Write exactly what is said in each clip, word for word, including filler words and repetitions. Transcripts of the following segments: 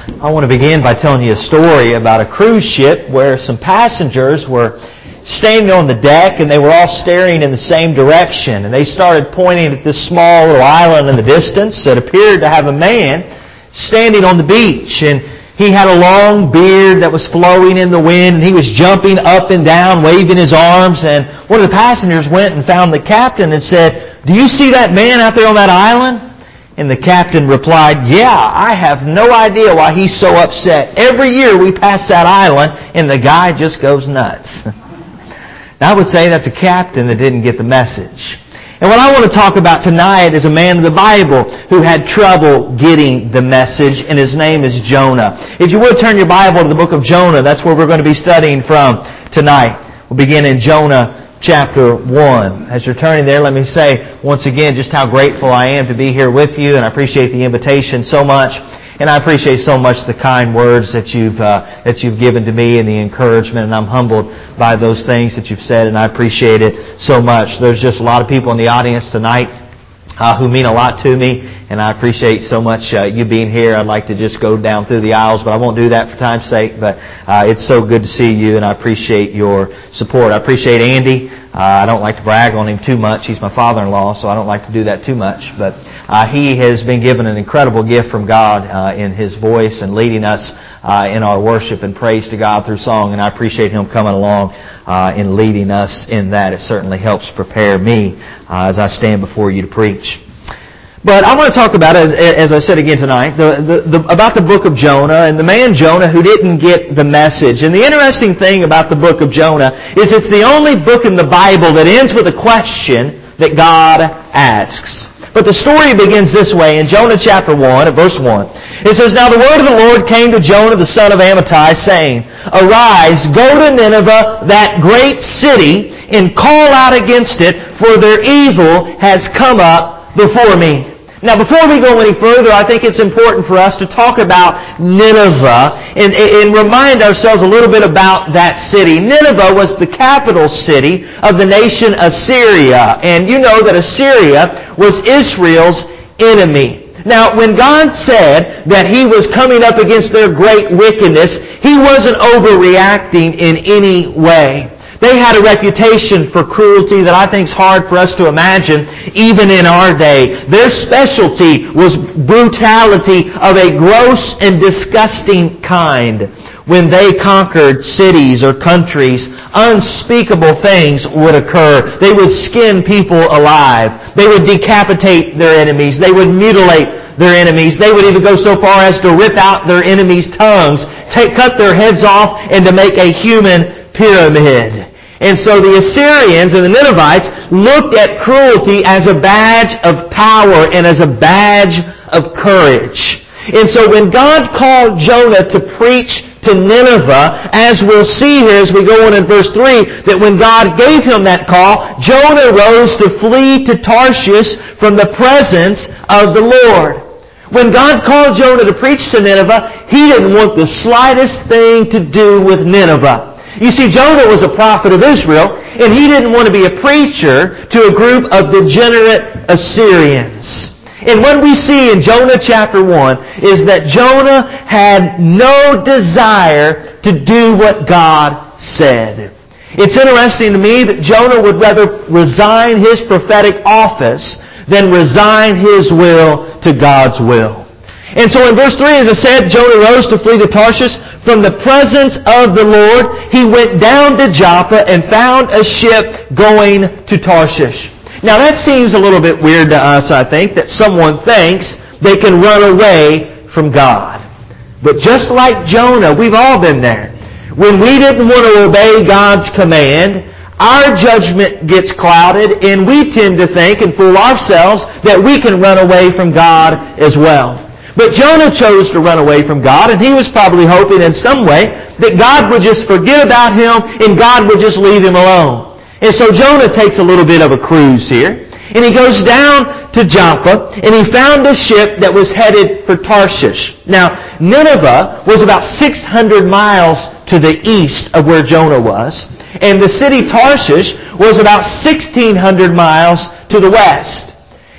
I want to begin by telling you a story about a cruise ship where some passengers were standing on the deck and they were all staring in the same direction. And they started pointing at this small little island in the distance that appeared to have a man standing on the beach. And he had a long beard that was flowing in the wind, and he was jumping up and down, waving his arms. And one of the passengers went and found the captain and said, "Do you see that man out there on that island?" And the captain replied, "Yeah, I have no idea why he's so upset. Every year we pass that island, and the guy just goes nuts." Now, I would say that's a captain that didn't get the message. And what I want to talk about tonight is a man of the Bible who had trouble getting the message, and his name is Jonah. If you would turn your Bible to the book of Jonah, that's where we're going to be studying from tonight. We'll begin in Jonah chapter one. As you're turning there, let me say once again just how grateful I am to be here with you, and I appreciate the invitation so much. And I appreciate so much the kind words that you've uh, that you've given to me and the encouragement, and I'm humbled by those things that you've said, and I appreciate it so much. There's just a lot of people in the audience tonight uh, who mean a lot to me, and I appreciate so much uh, you being here. I'd like to just go down through the aisles, but I won't do that for time's sake. But uh, it's so good to see you, and I appreciate your support. I appreciate Andy. Uh, I don't like to brag on him too much. He's my father-in-law, so I don't like to do that too much. But uh, he has been given an incredible gift from God uh, in his voice and leading us uh, in our worship and praise to God through song. And I appreciate him coming along uh, and leading us in that. It certainly helps prepare me uh, as I stand before you to preach. But I want to talk about, as, as I said again tonight, the, the, the, about the book of Jonah and the man Jonah who didn't get the message. And the interesting thing about the book of Jonah is it's the only book in the Bible that ends with a question that God asks. But the story begins this way in Jonah chapter one, at verse one. It says, "Now the word of the Lord came to Jonah the son of Amittai, saying, Arise, go to Nineveh, that great city, and call out against it, for their evil has come up before me." Now, before we go any further, I think it's important for us to talk about Nineveh and, and remind ourselves a little bit about that city. Nineveh was the capital city of the nation Assyria. And you know that Assyria was Israel's enemy. Now, when God said that He was coming up against their great wickedness, He wasn't overreacting in any way. They had a reputation for cruelty that I think is hard for us to imagine even in our day. Their specialty was brutality of a gross and disgusting kind. When they conquered cities or countries, unspeakable things would occur. They would skin people alive. They would decapitate their enemies. They would mutilate their enemies. They would even go so far as to rip out their enemies' tongues, take, cut their heads off, and to make a human pyramid. And so the Assyrians and the Ninevites looked at cruelty as a badge of power and as a badge of courage. And so when God called Jonah to preach to Nineveh, as we'll see here as we go on in verse three, that when God gave him that call, Jonah rose to flee to Tarshish from the presence of the Lord. When God called Jonah to preach to Nineveh, He didn't want the slightest thing to do with Nineveh. You see, Jonah was a prophet of Israel, and he didn't want to be a preacher to a group of degenerate Assyrians. And what we see in Jonah chapter one is that Jonah had no desire to do what God said. It's interesting to me that Jonah would rather resign his prophetic office than resign his will to God's will. And so in verse three, as I said, Jonah rose to flee to Tarshish from the presence of the Lord. He went down to Joppa and found a ship going to Tarshish. Now that seems a little bit weird to us, I think, that someone thinks they can run away from God. But just like Jonah, we've all been there. When we didn't want to obey God's command, our judgment gets clouded, and we tend to think and fool ourselves that we can run away from God as well. But Jonah chose to run away from God, and he was probably hoping in some way that God would just forget about him and God would just leave him alone. And so Jonah takes a little bit of a cruise here, and he goes down to Joppa, and he found a ship that was headed for Tarshish. Now, Nineveh was about six hundred miles to the east of where Jonah was, and the city Tarshish was about sixteen hundred miles to the west.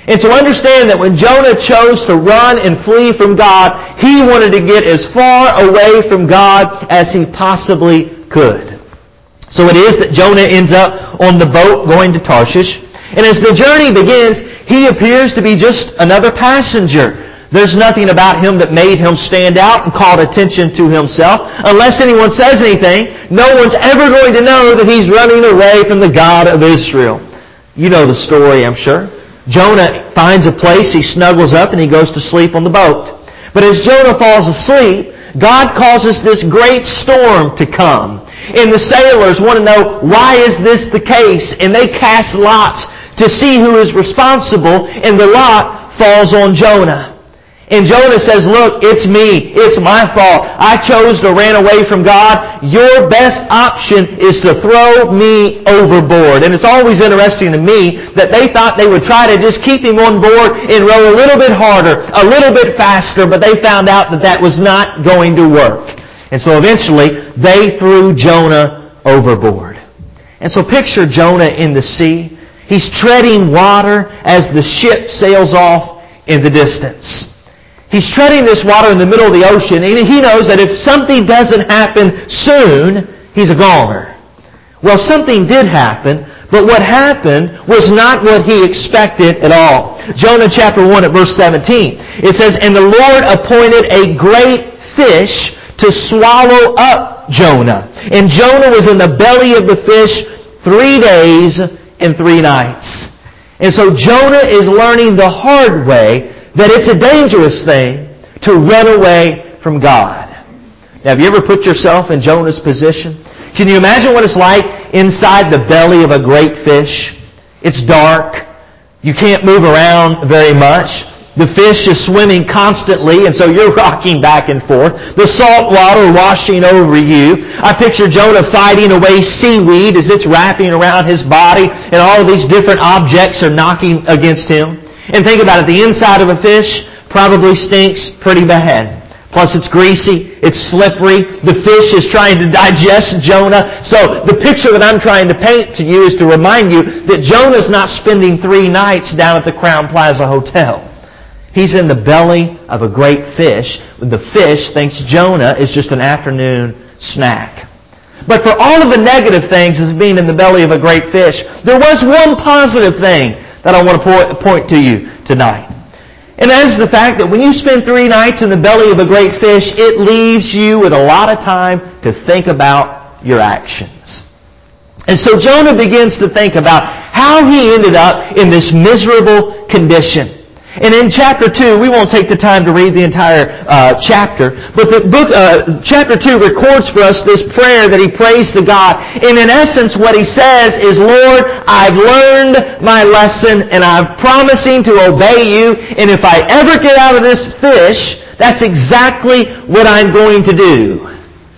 And so understand that when Jonah chose to run and flee from God, he wanted to get as far away from God as he possibly could. So it is that Jonah ends up on the boat going to Tarshish. And as the journey begins, he appears to be just another passenger. There's nothing about him that made him stand out and called attention to himself. Unless anyone says anything, no one's ever going to know that he's running away from the God of Israel. You know the story, I'm sure. Jonah finds a place, he snuggles up, and he goes to sleep on the boat. But as Jonah falls asleep, God causes this great storm to come. And the sailors want to know, why is this the case? And they cast lots to see who is responsible, and the lot falls on Jonah. And Jonah says, look, it's me. It's my fault. I chose to run away from God. Your best option is to throw me overboard. And it's always interesting to me that they thought they would try to just keep him on board and row a little bit harder, a little bit faster, but they found out that that was not going to work. And so eventually, they threw Jonah overboard. And so picture Jonah in the sea. He's treading water as the ship sails off in the distance. He's treading this water in the middle of the ocean, and he knows that if something doesn't happen soon, he's a goner. Well, something did happen, but what happened was not what he expected at all. Jonah chapter one at verse seventeen. It says, and the Lord appointed a great fish to swallow up Jonah. And Jonah was in the belly of the fish three days and three nights. And so Jonah is learning the hard way that it's a dangerous thing to run away from God. Now, have you ever put yourself in Jonah's position? Can you imagine what it's like inside the belly of a great fish? It's dark. You can't move around very much. The fish is swimming constantly, and so you're rocking back and forth. The salt water washing over you. I picture Jonah fighting away seaweed as it's wrapping around his body, and all of these different objects are knocking against him. And think about it, the inside of a fish probably stinks pretty bad. Plus it's greasy, it's slippery, the fish is trying to digest Jonah. So the picture that I'm trying to paint to you is to remind you that Jonah's not spending three nights down at the Crowne Plaza Hotel. He's in the belly of a great fish. The fish thinks Jonah is just an afternoon snack. But for all of the negative things as being in the belly of a great fish, there was one positive thing that I want to point to you tonight. And that is the fact that when you spend three nights in the belly of a great fish, it leaves you with a lot of time to think about your actions. And so Jonah begins to think about how he ended up in this miserable condition. And in chapter two, we won't take the time to read the entire uh, chapter, but the book, uh, chapter two records for us this prayer that he prays to God. And in essence, what he says is, Lord, I've learned my lesson, and I'm promising to obey you, and if I ever get out of this fish, that's exactly what I'm going to do.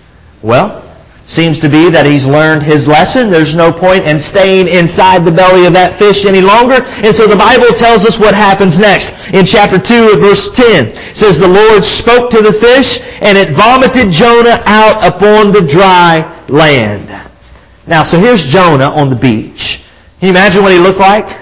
Well, seems to be that he's learned his lesson. There's no point in staying inside the belly of that fish any longer. And so the Bible tells us what happens next. In chapter two, verse ten, it says, the Lord spoke to the fish, and it vomited Jonah out upon the dry land. Now, so here's Jonah on the beach. Can you imagine what he looked like?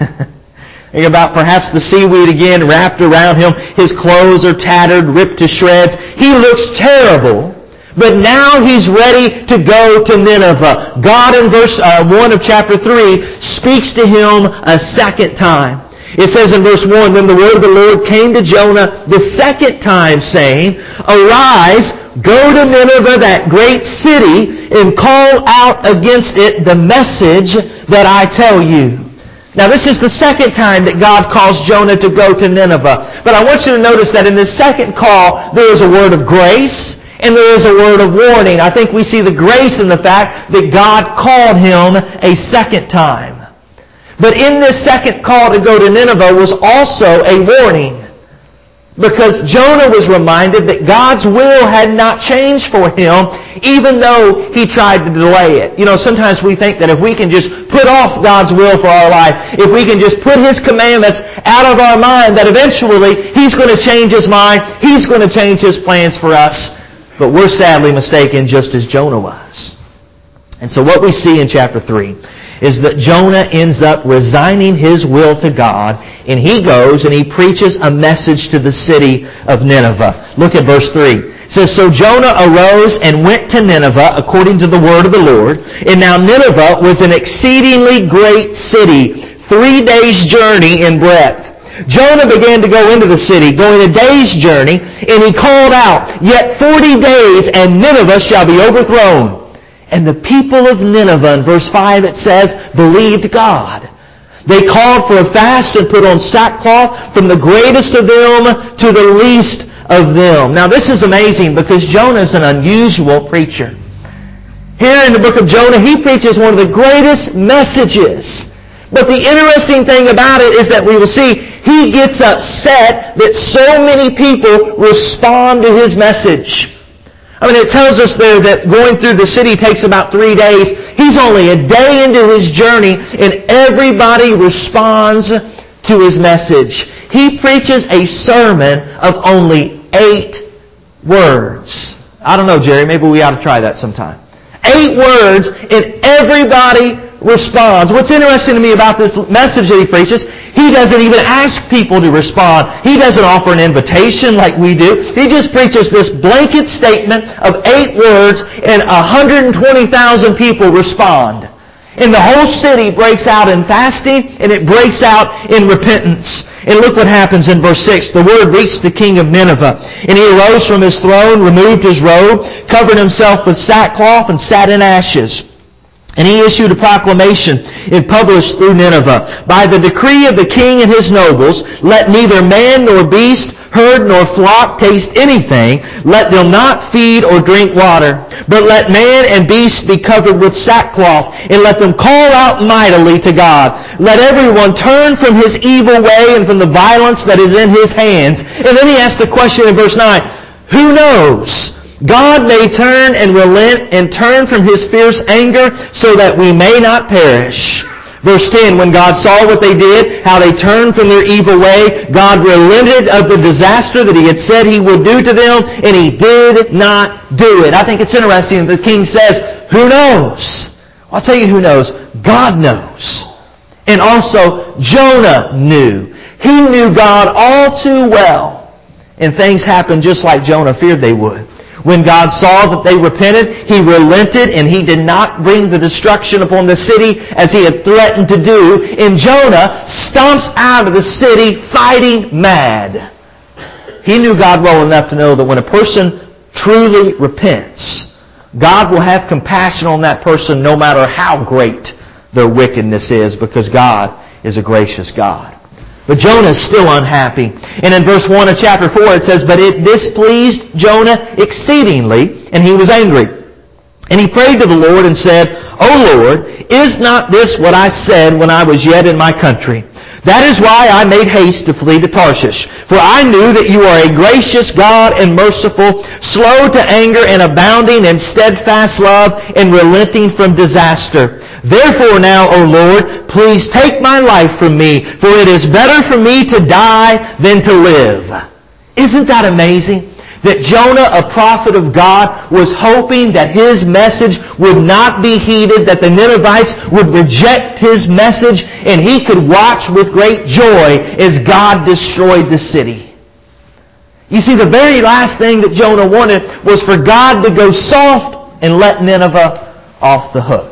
Think about perhaps the seaweed again wrapped around him. His clothes are tattered, ripped to shreds. He looks terrible. But now he's ready to go to Nineveh. God in verse uh, one of chapter three speaks to him a second time. It says in verse one, then the word of the Lord came to Jonah the second time, saying, arise, go to Nineveh, that great city, and call out against it the message that I tell you. Now this is the second time that God calls Jonah to go to Nineveh. But I want you to notice that in this second call, there is a word of grace, and there is a word of warning. I think we see the grace in the fact that God called him a second time. But in this second call to go to Nineveh was also a warning. Because Jonah was reminded that God's will had not changed for him, even though he tried to delay it. You know, sometimes we think that if we can just put off God's will for our life, if we can just put His commandments out of our mind, that eventually He's going to change His mind, He's going to change His plans for us. But we're sadly mistaken, just as Jonah was. And so what we see in chapter three is that Jonah ends up resigning his will to God, and he goes and he preaches a message to the city of Nineveh. Look at verse three. It says, "So Jonah arose and went to Nineveh according to the word of the Lord. And now Nineveh was an exceedingly great city, three days' journey in breadth. Jonah began to go into the city, going a day's journey, and he called out, 'Yet forty days, and Nineveh shall be overthrown.' And the people of Nineveh," in verse five it says, "believed God. They called for a fast and put on sackcloth from the greatest of them to the least of them." Now this is amazing because Jonah is an unusual preacher. Here in the book of Jonah, he preaches one of the greatest messages. But the interesting thing about it is that we will see he gets upset that so many people respond to his message. I mean, it tells us there that going through the city takes about three days. He's only a day into his journey, and everybody responds to his message. He preaches a sermon of only eight words. I don't know, Jerry, maybe we ought to try that sometime. Eight words, and everybody responds. What's interesting to me about this message that he preaches, he doesn't even ask people to respond. He doesn't offer an invitation like we do. He just preaches this blanket statement of eight words, and one hundred twenty thousand people respond. And the whole city breaks out in fasting, and it breaks out in repentance. And look what happens in verse six. "The word reached the king of Nineveh, and he arose from his throne, removed his robe, covered himself with sackcloth, and sat in ashes. And he issued a proclamation and published through Nineveh, 'By the decree of the king and his nobles, let neither man nor beast, herd nor flock taste anything. Let them not feed or drink water. But let man and beast be covered with sackcloth, and let them call out mightily to God. Let everyone turn from his evil way and from the violence that is in his hands.'" And then he asks the question in verse nine, "Who knows? God may turn and relent and turn from His fierce anger so that we may not perish." Verse ten, "When God saw what they did, how they turned from their evil way, God relented of the disaster that He had said He would do to them, and He did not do it." I think it's interesting that the king says, "Who knows?" I'll tell you who knows. God knows. And also, Jonah knew. He knew God all too well. And things happened just like Jonah feared they would. When God saw that they repented, He relented, and He did not bring the destruction upon the city as He had threatened to do. And Jonah stomps out of the city fighting mad. He knew God well enough to know that when a person truly repents, God will have compassion on that person no matter how great their wickedness is, because God is a gracious God. But Jonah is still unhappy. And in verse one of chapter four it says, "But it displeased Jonah exceedingly, and he was angry. And he prayed to the Lord and said, 'O Lord, is not this what I said when I was yet in my country? That is why I made haste to flee to Tarshish. For I knew that you are a gracious God and merciful, slow to anger and abounding in steadfast love and relenting from disaster. Therefore now, O Lord, please take my life from me, for it is better for me to die than to live.'" Isn't that amazing? That Jonah, a prophet of God, was hoping that his message would not be heeded, that the Ninevites would reject his message, and he could watch with great joy as God destroyed the city. You see, the very last thing that Jonah wanted was for God to go soft and let Nineveh off the hook.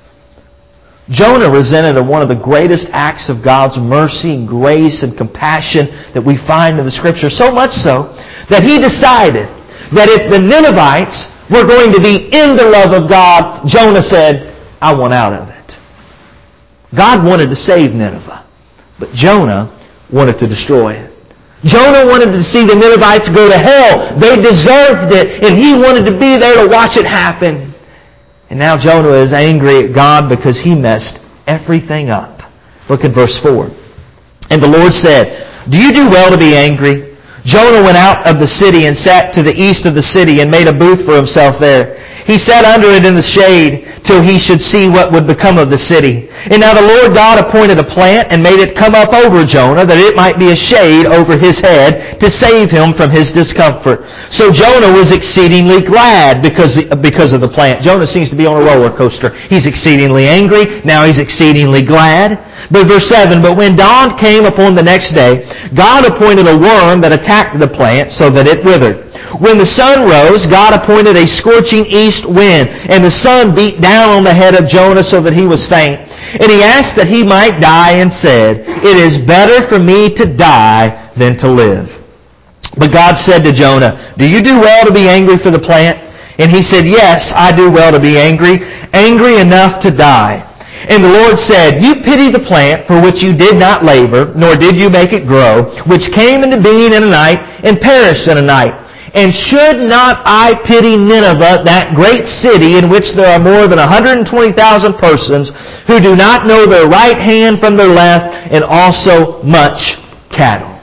Jonah resented one of the greatest acts of God's mercy and grace and compassion that we find in the Scripture, so much so that he decided that if the Ninevites were going to be in the love of God, Jonah said, "I want out of it." God wanted to save Nineveh, but Jonah wanted to destroy it. Jonah wanted to see the Ninevites go to hell. They deserved it, and he wanted to be there to watch it happen. And now Jonah is angry at God because he messed everything up. Look at verse four. "And the Lord said, 'Do you do well to be angry?' Jonah went out of the city and sat to the east of the city and made a booth for himself there. He sat under it in the shade till he should see what would become of the city. And now the Lord God appointed a plant and made it come up over Jonah, that it might be a shade over his head to save him from his discomfort. So Jonah was exceedingly glad because, because of the plant. Jonah seems to be on a roller coaster. He's exceedingly angry. Now he's exceedingly glad. But verse seven, but when dawn came upon the next day, God appointed a worm that attacked the plant so that it withered. When the sun rose, God appointed a scorching east wind, and the sun beat down on the head of Jonah so that he was faint. And he asked that he might die and said, it is better for me to die than to live. But God said to Jonah, do you do well to be angry for the plant? And he said, yes, I do well to be angry, angry enough to die. And the Lord said, you pity the plant for which you did not labor, nor did you make it grow, which came into being in a night and perished in a night. And should not I pity Nineveh, that great city in which there are more than one hundred twenty thousand persons who do not know their right hand from their left, and also much cattle?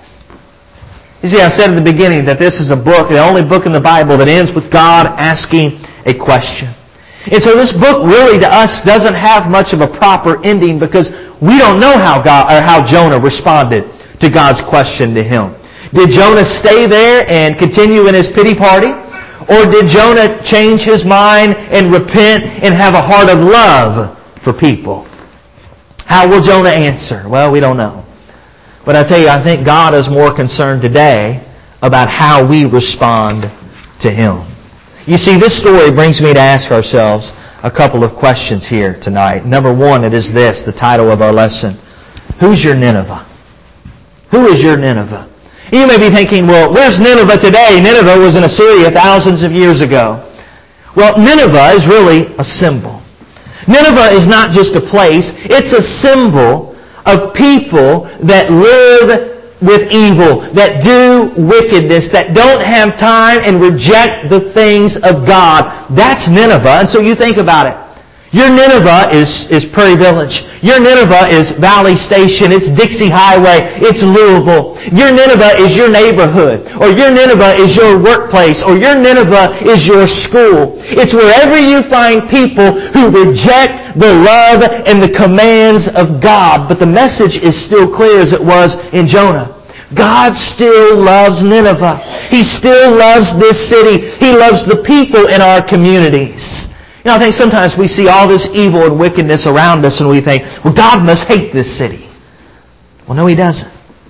You see, I said at the beginning that this is a book, the only book in the Bible that ends with God asking a question. And so this book really to us doesn't have much of a proper ending because we don't know how God or how Jonah responded to God's question to him. Did Jonah stay there and continue in his pity party? Or did Jonah change his mind and repent and have a heart of love for people? How will Jonah answer? Well, we don't know. But I tell you, I think God is more concerned today about how we respond to Him. You see, this story brings me to ask ourselves a couple of questions here tonight. Number one, it is this, the title of our lesson. Who's your Nineveh? Who is your Nineveh? You may be thinking, well, where's Nineveh today? Nineveh was in Assyria thousands of years ago. Well, Nineveh is really a symbol. Nineveh is not just a place. It's a symbol of people that live with evil, that do wickedness, that don't have time and reject the things of God. That's Nineveh. And so you think about it. Your Nineveh is, is Prairie Village. Your Nineveh is Valley Station. It's Dixie Highway. It's Louisville. Your Nineveh is your neighborhood. Or your Nineveh is your workplace. Or your Nineveh is your school. It's wherever you find people who reject the love and the commands of God. But the message is still clear as it was in Jonah. God still loves Nineveh. He still loves this city. He loves the people in our communities. You know, I think sometimes we see all this evil and wickedness around us and we think, well, God must hate this city. Well, no, He doesn't.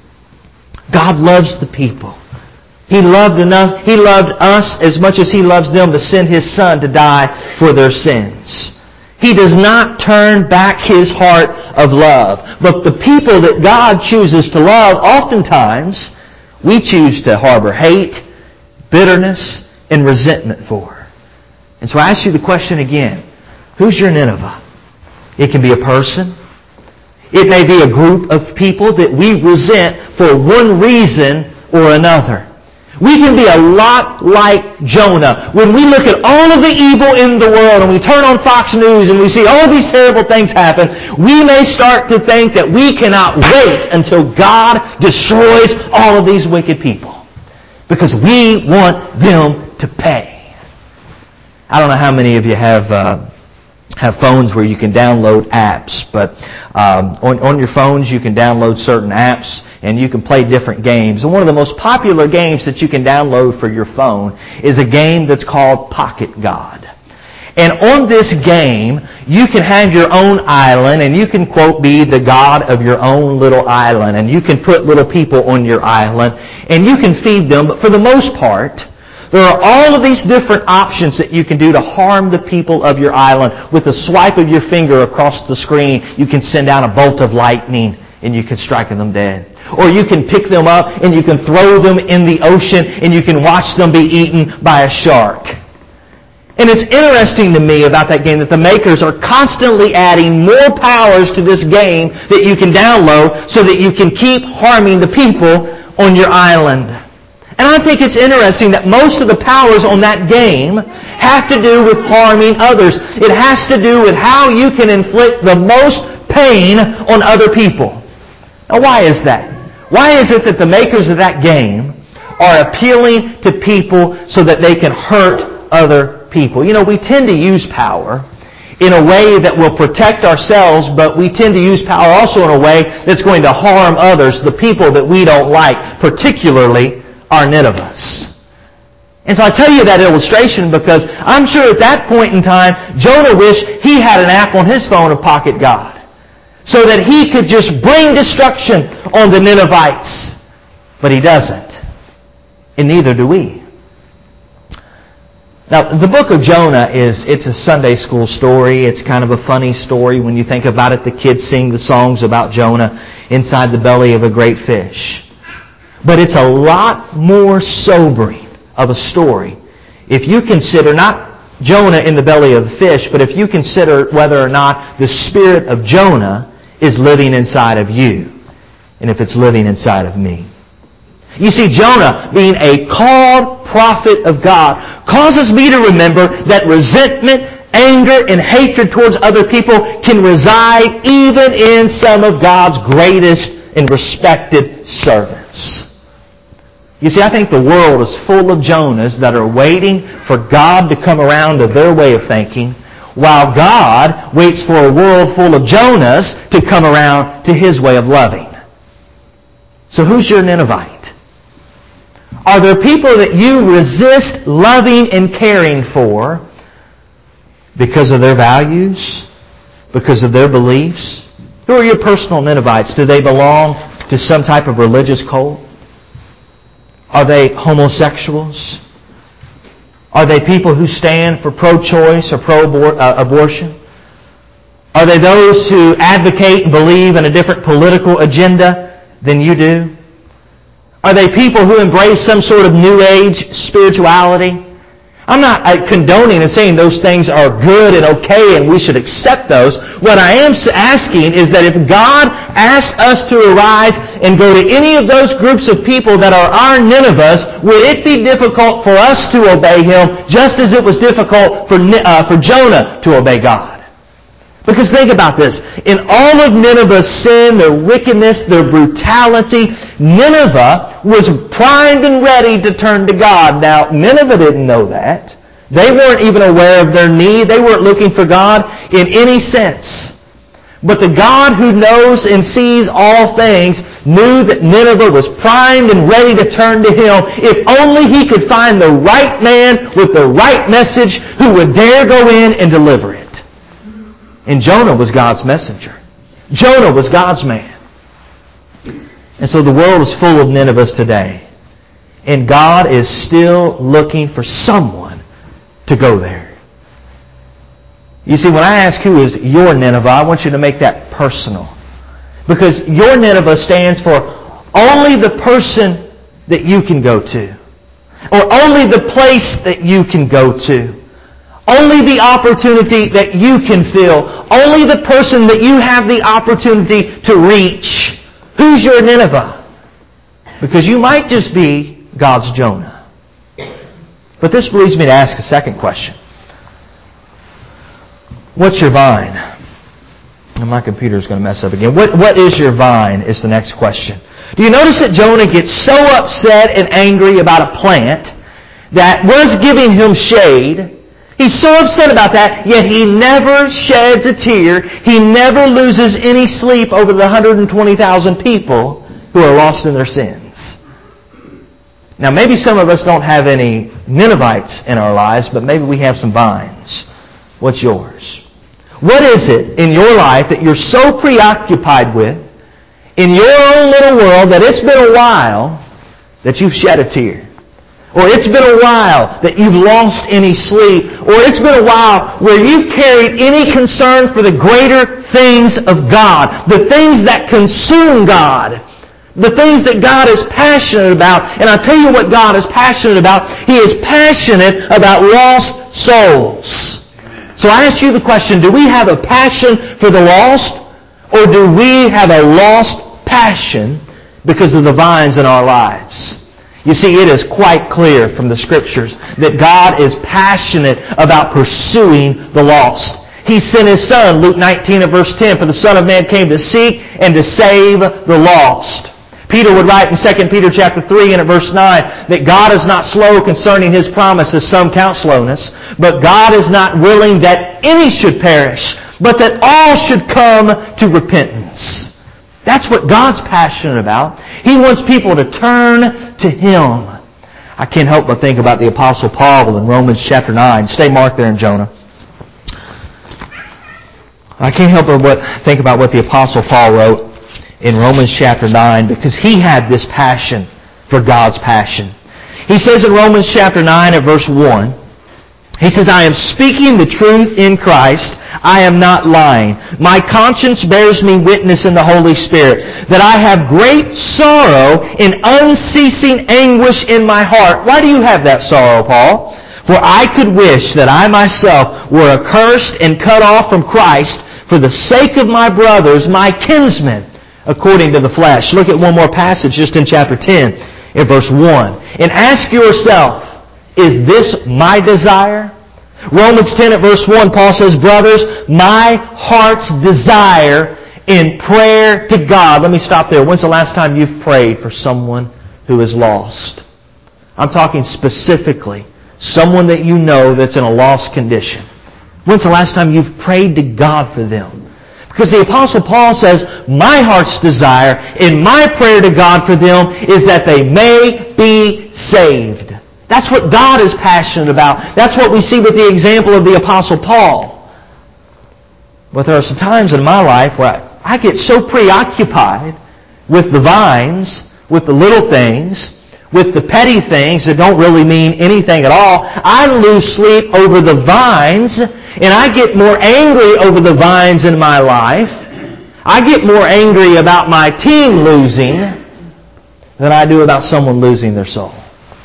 God loves the people. He loved enough, He loved us as much as He loves them to send His Son to die for their sins. He does not turn back His heart of love. But the people that God chooses to love, oftentimes, we choose to harbor hate, bitterness, and resentment for. And so I ask you the question again. Who's your Nineveh? It can be a person. It may be a group of people that we resent for one reason or another. We can be a lot like Jonah. When we look at all of the evil in the world and we turn on Fox News and we see all these terrible things happen, we may start to think that we cannot wait until God destroys all of these wicked people because we want them to pay. I don't know how many of you have uh, have phones where you can download apps, but um, on, on your phones you can download certain apps and you can play different games. And one of the most popular games that you can download for your phone is a game that's called Pocket God. And on this game, you can have your own island and you can, quote, be the god of your own little island. And you can put little people on your island and you can feed them, but for the most part, there are all of these different options that you can do to harm the people of your island. With a swipe of your finger across the screen, you can send out a bolt of lightning and you can strike them dead. Or you can pick them up and you can throw them in the ocean and you can watch them be eaten by a shark. And it's interesting to me about that game that the makers are constantly adding more powers to this game that you can download so that you can keep harming the people on your island. And I think it's interesting that most of the powers on that game have to do with harming others. It has to do with how you can inflict the most pain on other people. Now, why is that? Why is it that the makers of that game are appealing to people so that they can hurt other people. You know, we tend to use power in a way that will protect ourselves, but we tend to use power also in a way that's going to harm others, the people that we don't like, particularly our Ninevites. And so I tell you that illustration because I'm sure at that point in time, Jonah wished he had an app on his phone of Pocket God, so that he could just bring destruction on the Ninevites. But he doesn't. And neither do we. Now, the book of Jonah is, it's a Sunday school story. It's kind of a funny story when you think about it. The kids sing the songs about Jonah inside the belly of a great fish. But it's a lot more sobering of a story if you consider not Jonah in the belly of the fish, but if you consider whether or not the spirit of Jonah is living inside of you, and if it's living inside of me. You see, Jonah, being a called prophet of God, causes me to remember that resentment, anger, and hatred towards other people can reside even in some of God's greatest and respected servants. You see, I think the world is full of Jonahs that are waiting for God to come around to their way of thinking, while God waits for a world full of Jonahs to come around to His way of loving. So who's your Ninevite? Are there people that you resist loving and caring for because of their values? Because of their beliefs? Who are your personal Ninevites? Do they belong to some type of religious cult? Are they homosexuals? Are they people who stand for pro-choice or pro-abortion? Are they those who advocate and believe in a different political agenda than you do? Are they people who embrace some sort of New Age spirituality? I'm not condoning and saying those things are good and okay and we should accept those. What I am asking is that if God asked us to arise and go to any of those groups of people that are our Ninevehs, would it be difficult for us to obey Him just as it was difficult for, uh, for Jonah to obey God? Because think about this. In all of Nineveh's sin, their wickedness, their brutality, Nineveh was primed and ready to turn to God. Now, Nineveh didn't know that. They weren't even aware of their need. They weren't looking for God in any sense. But the God who knows and sees all things knew that Nineveh was primed and ready to turn to Him if only He could find the right man with the right message who would dare go in and deliver it. And Jonah was God's messenger. Jonah was God's man. And so the world is full of Ninevehs today. And God is still looking for someone to go there. You see, when I ask who is your Nineveh, I want you to make that personal. Because your Nineveh stands for only the person that you can go to. Or only the place that you can go to. Only the opportunity that you can feel. Only the person that you have the opportunity to reach. Who's your Nineveh? Because you might just be God's Jonah. But this leads me to ask a second question. What's your vine? And my computer's going to mess up again. What, what is your vine is the next question. Do you notice that Jonah gets so upset and angry about a plant that was giving him shade? He's so upset about that, yet he never sheds a tear. He never loses any sleep over the one hundred twenty thousand people who are lost in their sins. Now, maybe some of us don't have any Ninevites in our lives, but maybe we have some vines. What's yours? What is it in your life that you're so preoccupied with in your own little world that it's been a while that you've shed a tear? Or it's been a while that you've lost any sleep. Or it's been a while where you've carried any concern for the greater things of God. The things that consume God. The things that God is passionate about. And I'll tell you what God is passionate about. He is passionate about lost souls. So I ask you the question, do we have a passion for the lost? Or do we have a lost passion because of the vines in our lives? You see, it is quite clear from the Scriptures that God is passionate about pursuing the lost. He sent His Son, Luke nineteen and verse ten, for the Son of Man came to seek and to save the lost. Peter would write in Second Peter chapter three and at verse nine that God is not slow concerning His promise, as some count slowness, but God is not willing that any should perish, but that all should come to repentance. That's what God's passionate about. He wants people to turn to Him. I can't help but think about the Apostle Paul in Romans chapter nine. Stay marked there in Jonah. I can't help but think about what the Apostle Paul wrote in Romans chapter nine, because he had this passion for God's passion. He says in Romans chapter nine at verse one, he says, I am speaking the truth in Christ. I am not lying. My conscience bears me witness in the Holy Spirit that I have great sorrow and unceasing anguish in my heart. Why do you have that sorrow, Paul? For I could wish that I myself were accursed and cut off from Christ for the sake of my brothers, my kinsmen, according to the flesh. Look at one more passage just in chapter ten, in verse one. And ask yourself, is this my desire? Romans ten at verse one, Paul says, brothers, my heart's desire in prayer to God. Let me stop there. When's the last time you've prayed for someone who is lost? I'm talking specifically someone that you know that's in a lost condition. When's the last time you've prayed to God for them? Because the Apostle Paul says, my heart's desire in my prayer to God for them is that they may be saved. That's what God is passionate about. That's what we see with the example of the Apostle Paul. But there are some times in my life where I, I get so preoccupied with the vines, with the little things, with the petty things that don't really mean anything at all. I lose sleep over the vines, and I get more angry over the vines in my life. I get more angry about my team losing than I do about someone losing their soul.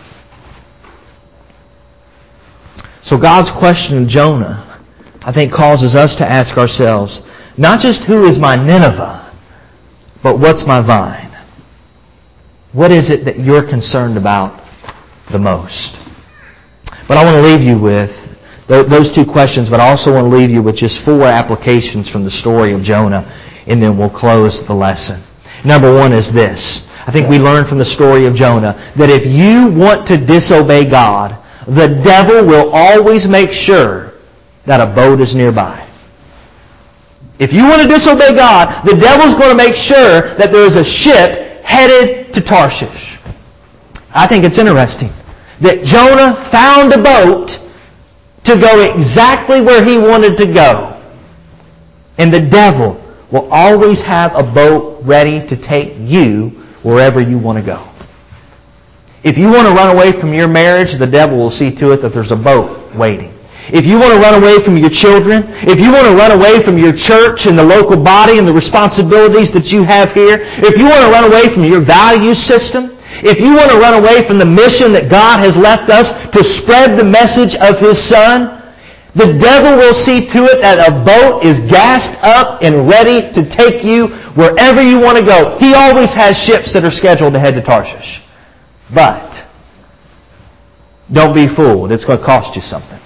So God's question of Jonah, I think, causes us to ask ourselves, not just who is my Nineveh, but what's my vine? What is it that you're concerned about the most? But I want to leave you with those two questions, but I also want to leave you with just four applications from the story of Jonah, and then we'll close the lesson. Number one is this. I think we learn from the story of Jonah that if you want to disobey God, the devil will always make sure that a boat is nearby. If you want to disobey God, the devil's going to make sure that there is a ship headed to Tarshish. I think it's interesting that Jonah found a boat to go exactly where he wanted to go. And the devil will always have a boat ready to take you wherever you want to go. If you want to run away from your marriage, the devil will see to it that there's a boat waiting. If you want to run away from your children, if you want to run away from your church and the local body and the responsibilities that you have here, if you want to run away from your value system, if you want to run away from the mission that God has left us to spread the message of His Son, the devil will see to it that a boat is gassed up and ready to take you wherever you want to go. He always has ships that are scheduled to head to Tarshish. But don't be fooled. It's going to cost you something.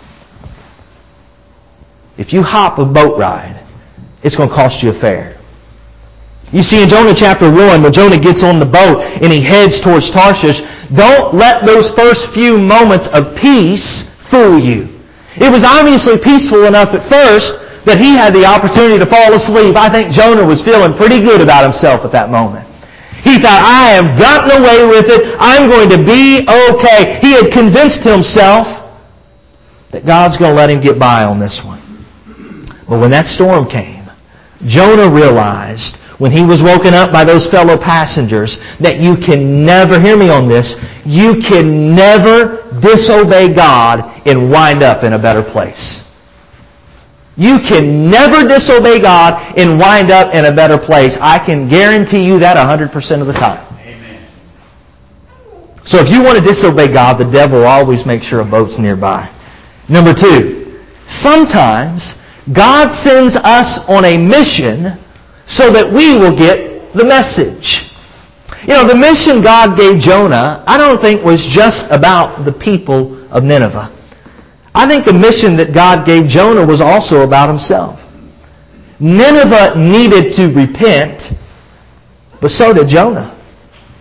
If you hop a boat ride, it's going to cost you a fare. You see in Jonah chapter one, when Jonah gets on the boat and he heads towards Tarshish, don't let those first few moments of peace fool you. It was obviously peaceful enough at first that he had the opportunity to fall asleep. I think Jonah was feeling pretty good about himself at that moment. He thought, I have gotten away with it. I'm going to be okay. He had convinced himself that God's going to let him get by on this one. But when that storm came, Jonah realized when he was woken up by those fellow passengers that you can never, hear me on this, you can never disobey God and wind up in a better place. You can never disobey God and wind up in a better place. I can guarantee you that one hundred percent of the time. Amen. So if you want to disobey God, the devil will always make sure a boat's nearby. Number two, sometimes God sends us on a mission so that we will get the message. You know, the mission God gave Jonah, I don't think was just about the people of Nineveh. I think the mission that God gave Jonah was also about himself. Nineveh needed to repent, but so did Jonah.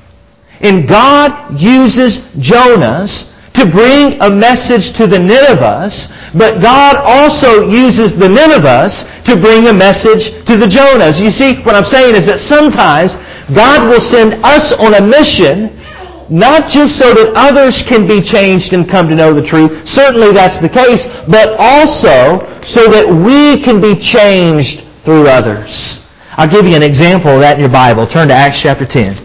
And God uses Jonas to bring a message to the Ninevites, but God also uses the Ninevites to bring a message to the Jonas. You see, what I'm saying is that sometimes God will send us on a mission, not just so that others can be changed and come to know the truth. Certainly that's the case, but also so that we can be changed through others. I'll give you an example of that in your Bible. Turn to Acts chapter ten.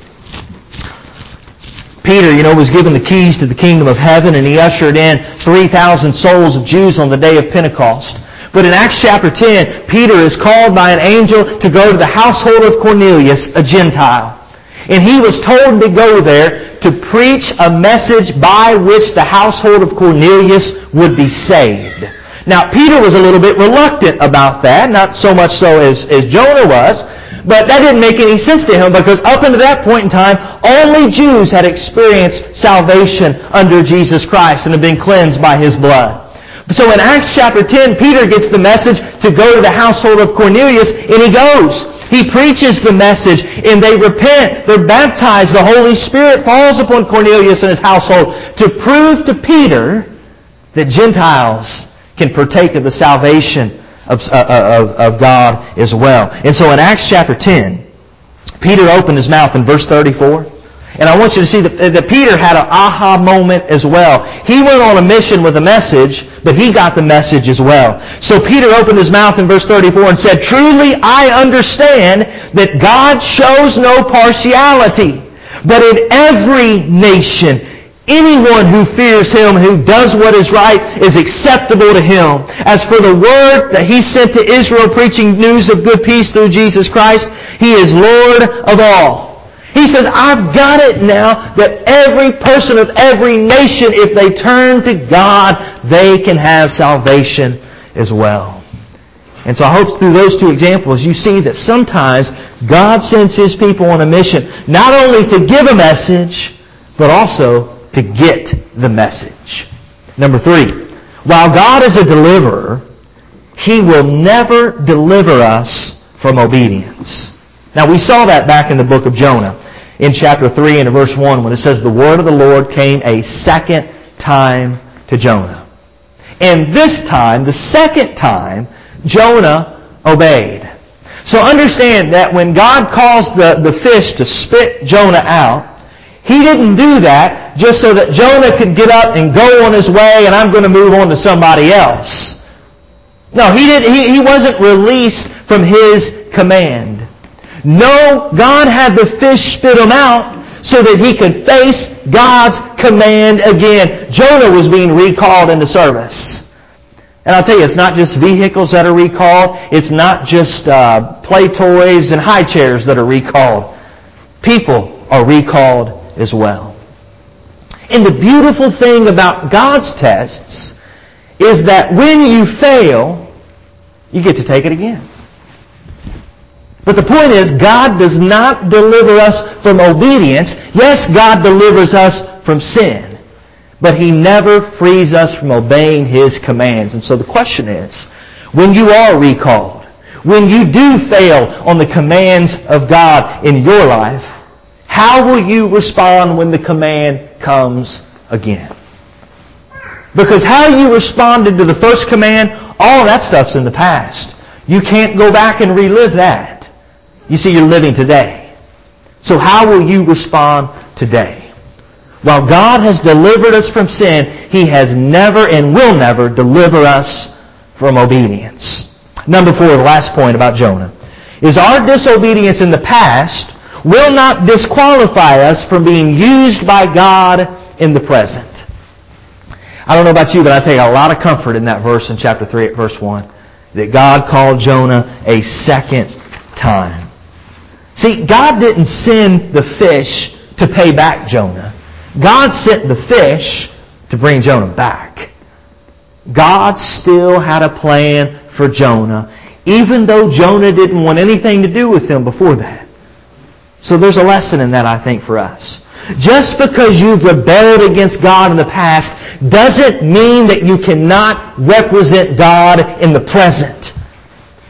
Peter, you know, was given the keys to the kingdom of heaven, and he ushered in three thousand souls of Jews on the day of Pentecost. But in Acts chapter ten, Peter is called by an angel to go to the household of Cornelius, a Gentile. And he was told to go there to preach a message by which the household of Cornelius would be saved. Now, Peter was a little bit reluctant about that, not so much so as, as Jonah was, but that didn't make any sense to him because up until that point in time, only Jews had experienced salvation under Jesus Christ and had been cleansed by His blood. So in Acts chapter ten, Peter gets the message to go to the household of Cornelius, and he goes. He preaches the message, and they repent. They're baptized. The Holy Spirit falls upon Cornelius and his household to prove to Peter that Gentiles can partake of the salvation Of, of, of God as well. And so in Acts chapter ten, Peter opened his mouth in verse thirty-four. And I want you to see that, that Peter had an aha moment as well. He went on a mission with a message, but he got the message as well. So Peter opened his mouth in verse thirty-four and said, "Truly I understand that God shows no partiality, but in every nation anyone who fears Him, who does what is right, is acceptable to Him. As for the word that He sent to Israel, preaching news of good peace through Jesus Christ, He is Lord of all." He says, I've got it now that every person of every nation, if they turn to God, they can have salvation as well. And so I hope through those two examples you see that sometimes God sends His people on a mission, not only to give a message, but also to get the message. Number three, while God is a deliverer, He will never deliver us from obedience. Now we saw that back in the book of Jonah in chapter three and verse one when it says, "The word of the Lord came a second time to Jonah." And this time, the second time, Jonah obeyed. So understand that when God caused the, the fish to spit Jonah out, He didn't do that just so that Jonah could get up and go on his way and I'm going to move on to somebody else. No, he, didn't, he, he wasn't released from His command. No, God had the fish spit him out so that he could face God's command again. Jonah was being recalled into service. And I'll tell you, it's not just vehicles that are recalled. It's not just uh, play toys and high chairs that are recalled. People are recalled as well. And the beautiful thing about God's tests is that when you fail, you get to take it again. But the point is, God does not deliver us from obedience. Yes, God delivers us from sin. But He never frees us from obeying His commands. And so the question is, when you are recalled, when you do fail on the commands of God in your life, how will you respond when the command comes again? Because how you responded to the first command, all that stuff's in the past. You can't go back and relive that. You see, you're living today. So how will you respond today? While God has delivered us from sin, He has never and will never deliver us from obedience. Number four, the last point about Jonah, is our disobedience in the past will not disqualify us from being used by God in the present. I don't know about you, but I take a lot of comfort in that verse in chapter three at verse one. That God called Jonah a second time. See, God didn't send the fish to pay back Jonah. God sent the fish to bring Jonah back. God still had a plan for Jonah, even though Jonah didn't want anything to do with him before that. So there's a lesson in that, I think, for us. Just because you've rebelled against God in the past doesn't mean that you cannot represent God in the present.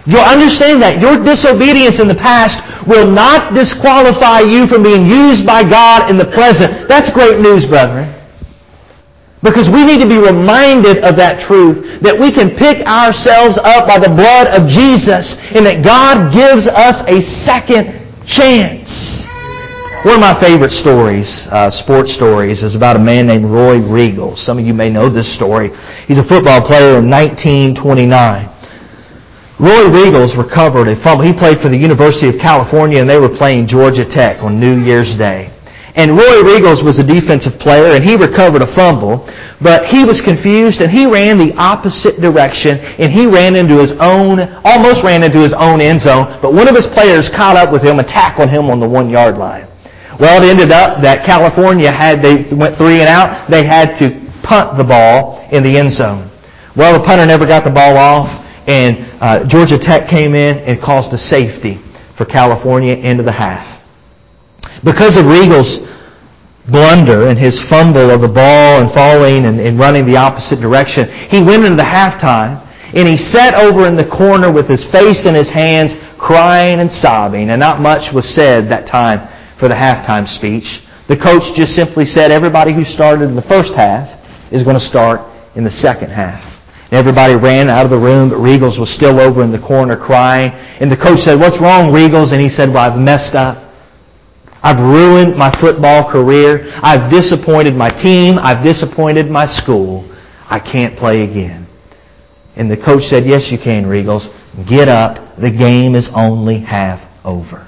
You'll understand that. Your disobedience in the past will not disqualify you from being used by God in the present. That's great news, brethren. Because we need to be reminded of that truth, that we can pick ourselves up by the blood of Jesus, and that God gives us a second chance. One of my favorite stories, uh, sports stories, is about a man named Roy Riegels. Some of you may know this story. He's a football player in nineteen twenty-nine. Roy Riegels recovered a fumble. He played for the University of California, and they were playing Georgia Tech on New Year's Day. And Roy Riegels was a defensive player, and he recovered a fumble, but he was confused, and he ran the opposite direction, and he ran into his own, almost ran into his own end zone, but one of his players caught up with him and tackled him on the one-yard line. Well, it ended up that California had, they went three and out, they had to punt the ball in the end zone. Well, the punter never got the ball off, and uh, Georgia Tech came in and caused a safety for California into the half. Because of Riegels' blunder and his fumble of the ball and falling and, and running the opposite direction, he went into the halftime and he sat over in the corner with his face in his hands, crying and sobbing. And not much was said that time for the halftime speech. The coach just simply said everybody who started in the first half is going to start in the second half. And everybody ran out of the room, but Riegels was still over in the corner crying. And the coach said, "What's wrong, Riegels?" And he said, "Well, I've messed up. I've ruined my football career. I've disappointed my team. I've disappointed my school. I can't play again." And the coach said, "Yes, you can, Riegels. Get up. The game is only half over."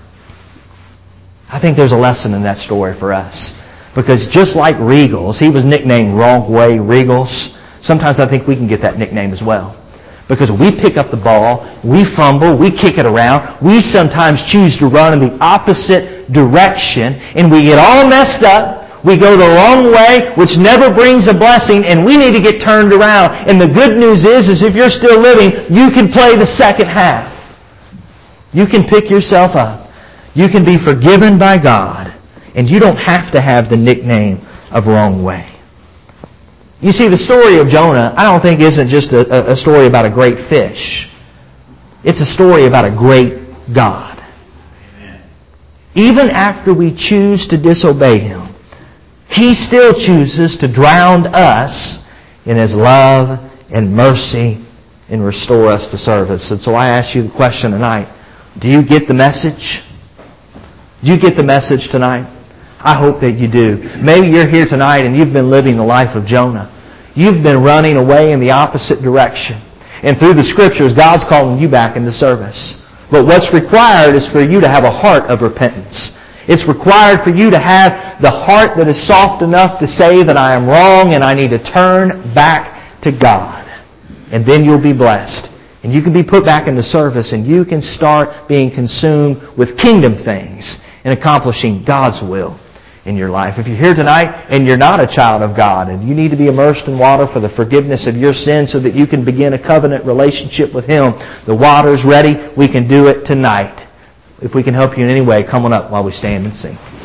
I think there's a lesson in that story for us. Because just like Riegels, he was nicknamed Wrong Way Riegels. Sometimes I think we can get that nickname as well. Because we pick up the ball, we fumble, we kick it around, we sometimes choose to run in the opposite direction, and we get all messed up, we go the wrong way, which never brings a blessing, and we need to get turned around. And the good news is, is if you're still living, you can play the second half. You can pick yourself up. You can be forgiven by God, and you don't have to have the nickname of Wrong Way. You see, the story of Jonah, I don't think isn't just a, a story about a great fish. It's a story about a great God. Amen. Even after we choose to disobey Him, He still chooses to drown us in His love and mercy and restore us to service. And so I ask you the question tonight, do you get the message? Do you get the message tonight? I hope that you do. Maybe you're here tonight and you've been living the life of Jonah. You've been running away in the opposite direction. And through the Scriptures, God's calling you back into service. But what's required is for you to have a heart of repentance. It's required for you to have the heart that is soft enough to say that I am wrong and I need to turn back to God. And then you'll be blessed. And you can be put back into service and you can start being consumed with kingdom things and accomplishing God's will in your life. If you're here tonight and you're not a child of God and you need to be immersed in water for the forgiveness of your sins so that you can begin a covenant relationship with Him, the water's ready. We can do it tonight. If we can help you in any way, come on up while we stand and sing.